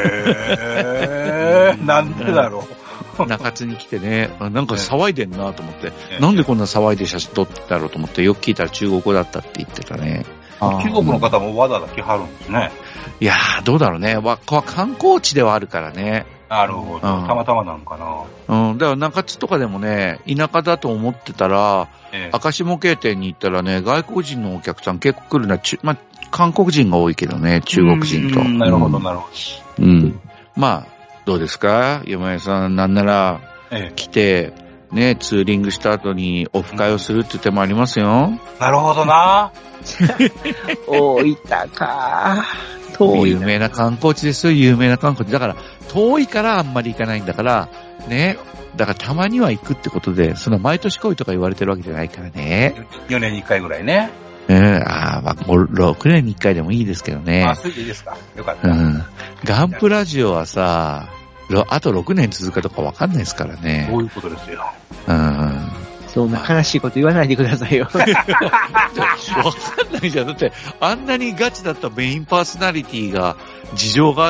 へー。なんでだろう。 中津に来てね、なんか騒いでんなと思って、なんでこんな騒いで写真撮ってたろうと思って、よく聞いたら中国語だったって言ってたね。 中国の方もわざわざ来はるんですね。 いやー、どうだろうね。観光地ではあるからね。 なるほど。たまたまなのかな。 だから中津とかでもね、田舎だと思ってたら、赤下系店に行ったらね、外国人のお客さん結構来るな。韓国人が多いけどね、中国人と。 なるほど、なるほど。まあ、どうですか山谷さん、なんなら、来て、ね、ツーリングした後にオフ会をするって手もありますよ。 なるほどな。 大分か。遠い。 有名な観光地ですよ、有名な観光地。だから、遠いからあんまり行かないんだから、ね。だからたまには行くってことで、毎年来いとか言われてるわけじゃないからね。 4年に1回ぐらいね。 6年に1回でもいいですけどね。 そういいですか。よかった。 ガンプラジオはさ、あと6年続くかとかわかんないですからね。 そういうことですよ。 そんな悲しいこと言わないでくださいよ。わかんないじゃん。だって、あんなにガチだったメインパーソナリティが事情があって、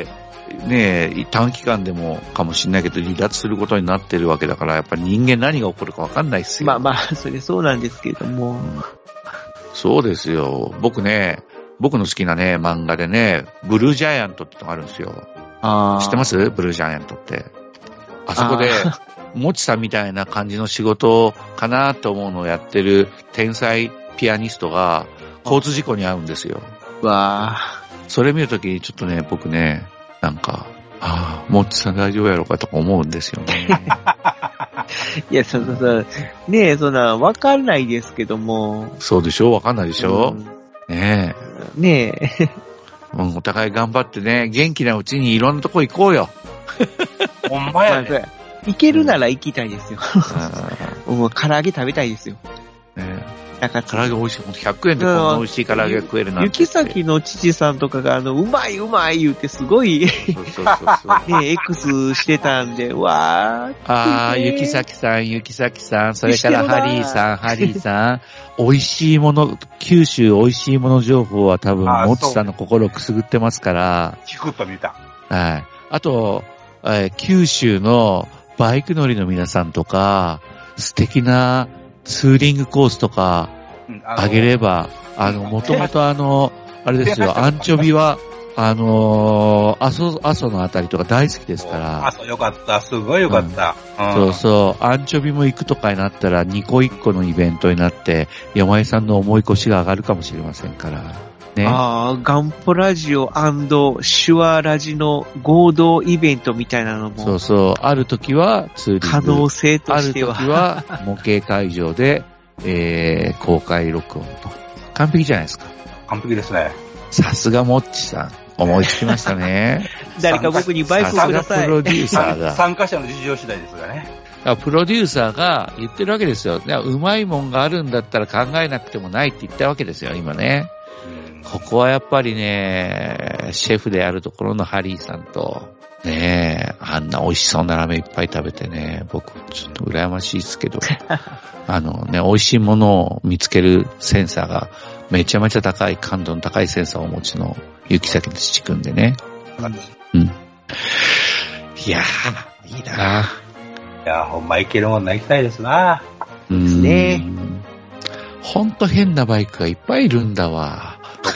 ね短期間でもかもしれないけど離脱することになってるわけだから、やっぱり人間何が起こるかわかんないっすよ。 それそうなんですけれども。 そうですよ。僕の好きなね、漫画でね、ブルージャイアントってのがあるんですよ。知ってます？ブルージャイアントって。あそこで、もちさんみたいな感じの仕事かなと思うのをやってる天才ピアニストが交通事故に遭うんですよ。それ見るときにちょっとね、僕ね、なんか、もちさん大丈夫やろうかとか思うんですよね。 いや、ねえ、そんな、わかんないですけども。 そうでしょ？わかんないでしょ？ねえ。ねえ。 お互い頑張ってね、元気なうちにいろんなとこ行こうよ。 ほんまやね。 行けるなら行きたいですよ。もう唐揚げ食べたいですよ。 唐揚げ美味しい。100円でこんな美味しい唐揚げ食えるなんて。 雪崎の父さんとかがうまいうまい言うてすごい、ね、X してたんで、わー。 雪崎さん、それからハリーさん、美味しいもの、九州美味しいもの情報は多分、もちさんの心をくすぐってますから。 聞くと見た。 はい。あと、九州のバイク乗りの皆さんとか、素敵なツーリングコースとか、あげれば、もともとあれですよ、アンチョビは、阿蘇のあたりとか大好きですから。 阿蘇よかった、すごいよかった。 そうそう、アンチョビも行くとかになったら、2個1個のイベントになって、山井さんの重い腰が上がるかもしれませんから。ね。 ガンポラジオ&シュアラジの合同イベントみたいなのも。 そうそう、ある時はツーリング。 可能性としては。 ある時は模型会場で、公開録音と。完璧じゃないですか。 完璧ですね。 さすがモッチさん。思いつきましたね。 誰か僕にバイクをください。 プロデューサーが。 参加者の事情次第ですがね。 プロデューサーが言ってるわけですよ。うまいもんがあるんだったら考えなくてもないって言ったわけですよ、今ね。ここはやっぱりね、シェフであるところのハリーさんと、ねえ、あんな美味しそうなラーメンいっぱい食べてね、僕ちょっと羨ましいですけど、美味しいものを見つけるセンサーがめちゃめちゃ高い、感度の高いセンサーをお持ちの雪崎の父くんでね。うん。いやー、いいな。 いやー、ほんま行けるもんな行きたいですな。 ですね。 ほんと変なバイクがいっぱいいるんだわ。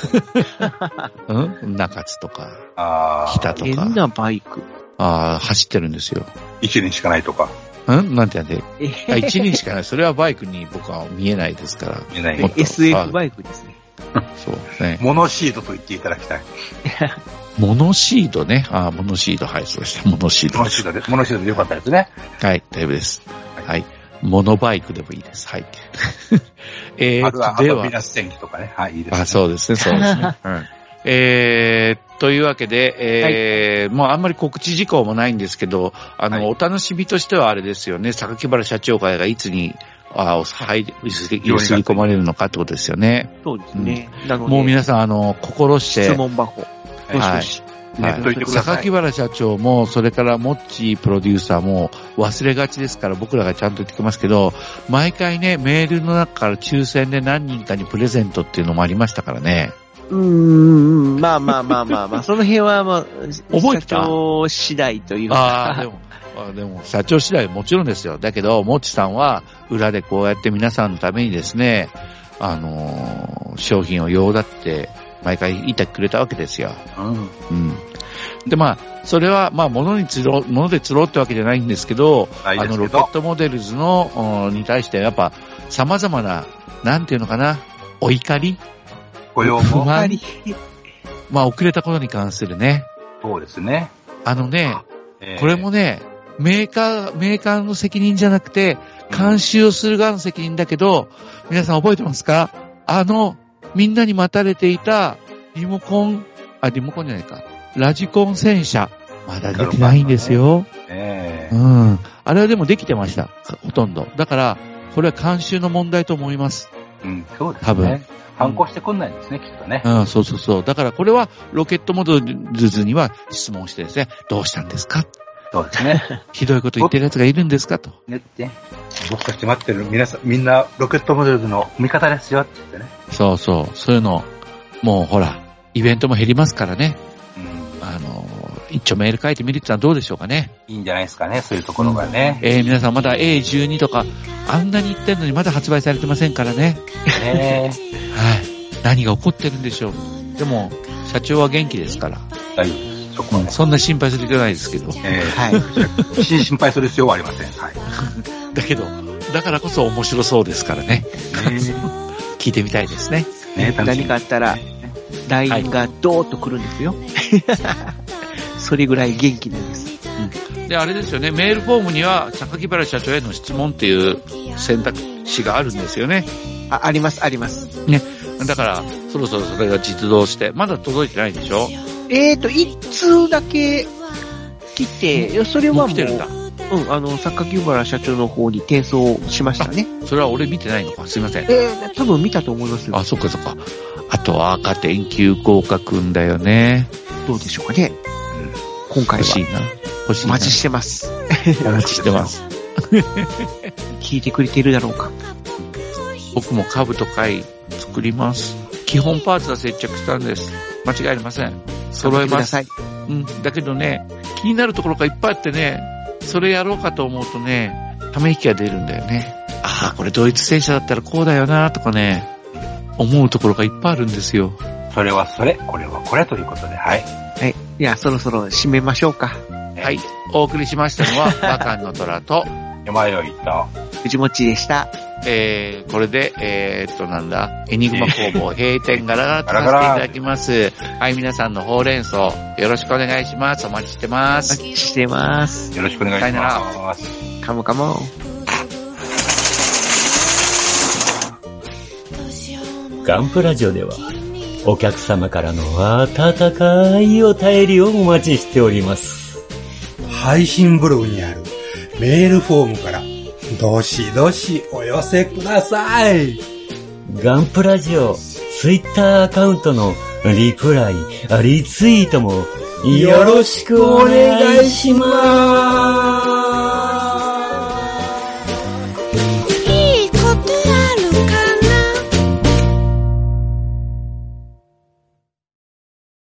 中津とか、日田とか。 変なバイク。 走ってるんですよ。 一輪しかないとか。 なんてやんで。一輪しかない。それはバイクに僕は見えないですから。 見えない。 SF バイクですね。 そうですね。 モノシードと言っていただきたい。 モノシードね。モノシード。はい、そうでした。モノシード。 モノシードでよかったですね。 はい、大丈夫です。はい。モノバイクでもいいです。はい。 あとビナス戦記とかね。はい、いいですね。 そうですね、そうですね。 というわけで、もうあんまり告知事項もないんですけど、お楽しみとしてはあれですよね、榊原社長会がいつに、ゆすり込まれるのかってことですよね。 そうですね。なのでもう皆さん、心して。 質問箱。 はい。榊原社長も、それからモッチープロデューサーも忘れがちですから僕らがちゃんと言ってきますけど、毎回ね、メールの中から抽選で何人かにプレゼントっていうのもありましたからね。 まあ、その辺はまあ、 覚えてた？ 社長次第というか。 でも、社長次第もちろんですよ。だけど、モッチさんは裏でこうやって皆さんのためにですね、商品を用だって毎回言ってくれたわけですよ。で、まあ、それは、まあ、物で釣ろうってわけじゃないんですけど、ロケットモデルズに対してやっぱ様々な、なんていうのかな、お怒り不満まあ、遅れたことに関するね。 そうですね。 これもね、メーカーの責任じゃなくて、監修をする側の責任だけど、皆さん覚えてますか？みんなに待たれていた、リモコンじゃないか。ラジコン戦車。まだ出てないんですよ。あれはでもできてました。ほとんど。だから、これは監修の問題と思います。 そうですね。 多分。 反抗してこんないんですね、きっとね。 そう。だからこれは、ロケットモデルズには質問してですね、どうしたんですか？ そうですね。 ひどいこと言ってる奴がいるんですかと。 僕たち待ってる皆さん、みんなロケットモデルズの味方ですよって言ってね。 そういうの、もうほら、イベントも減りますからね。一丁メール書いてみるってのはどうでしょうかね。 いいんじゃないですかね、そういうところがね。 皆さんまだ A12 とか、あんなに言ってんのにまだ発売されてませんからね。はい。何が起こってるんでしょう。でも、社長は元気ですから。 大丈夫です。そこはね。 そんな心配する必要ないですけど。 心配する必要はありません。はい。 だけど、だからこそ面白そうですからね。聞いてみたいですね。 何かあったら、LINE がドーッと来るんですよ。それぐらい元気なんです。 で、あれですよね、メールフォームには、榊原社長への質問っていう選択肢があるんですよね。 あります。 ね。だから、そろそろそれが実動して、まだ届いてないでしょ？ 一通だけ来て、それはもう、 来てるんだ。 榊原社長の方に転送しましたね。 それは俺見てないのか、すいません。 多分見たと思いますよ。 そっか。あとは赤点級合格んだよね。 どうでしょうかね。今回は。欲しいな。お待ちしてます。聞いてくれてるだろうか。 僕も兜買い作ります。基本パーツは接着したんです。間違いありません。揃えます。だけどね、気になるところがいっぱいあってね、それやろうかと思うとね、ため息が出るんだよね。これドイツ戦車だったらこうだよなとかね、思うところがいっぱいあるんですよ。 それはそれ、これはこれということで、はい。 いや、そろそろ締めましょうか。 はい。お送りしましたのは、バカンの虎と、 山よいと、 藤もちでした。 これで、エニグマ工房閉店ガラガラとさせていただきます。はい、皆さんのほうれん草、よろしくお願いします。お待ちしてます。 お待ちしてます。 よろしくお願いします。 カモカモ。 ガンプラジオでは、お客様からの温かいお便りをお待ちしております。 配信ブログにあるメールフォームからどしどしお寄せください。 ガンプラジオツイッターアカウントのリプライ、リツイートもよろしくお願いします。